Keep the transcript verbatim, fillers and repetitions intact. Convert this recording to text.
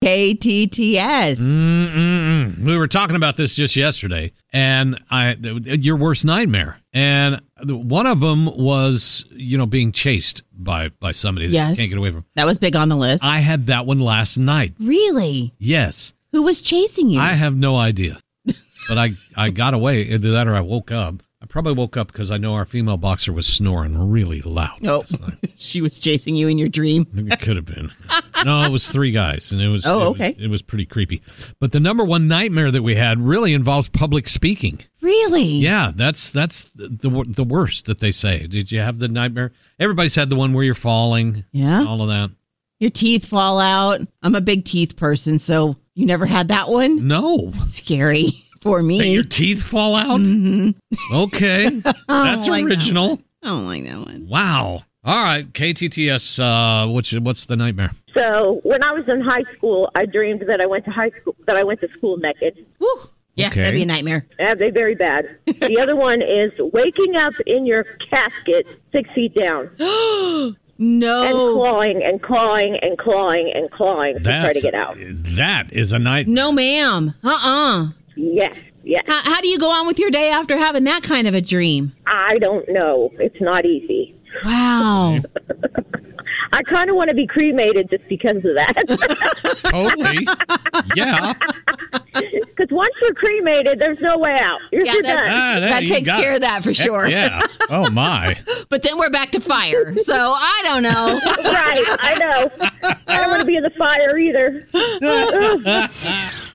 K T T S. Mm-mm-mm. We were talking about this just yesterday, and I your worst nightmare. And one of them was, you know, being chased by, by somebody that Yes. you can't get away from. That was big on the list. I had that one last night. Really? Yes. Who was chasing you? I have no idea. But I, I got away. Either that or I woke up. I probably woke up because I know our female boxer was snoring really loud. Oh, she was chasing you in your dream. It could have been. No, it was three guys, and it was. Oh, it okay. Was, it was pretty creepy. But the number one nightmare that we had really involves public speaking. Really? Yeah, that's that's the the worst that they say. Did you have the nightmare? Everybody's had the one where you're falling. Yeah. All of that. Your teeth fall out. I'm a big teeth person, so you never had that one? No. Scary for me. That your teeth fall out? Mm-hmm. Okay. That's like original. That I don't like that one. Wow. All right. K T T S, uh, what's, what's the nightmare? So when I was in high school, I dreamed that I went to high school, that I went to school naked. Woo. Yeah, Okay. that'd be a nightmare. Yeah, they very bad. The other one is waking up in your casket six feet down and No. clawing and clawing and clawing and clawing to try That's, to get out. That is a nightmare. No, ma'am. Uh-uh. Yes, yes. How, how do you go on with your day after having that kind of a dream? I don't know. It's not easy. Wow. I kind of want to be cremated just because of that. Totally. Yeah. Because once you're cremated, there's no way out. You're, Yeah, you're that's- done. Ah, that you takes got care it. of that for sure. Yeah. Oh, my. But then we're back to fire. So I don't know. Right, I know. I don't want to be in the fire either. Ugh.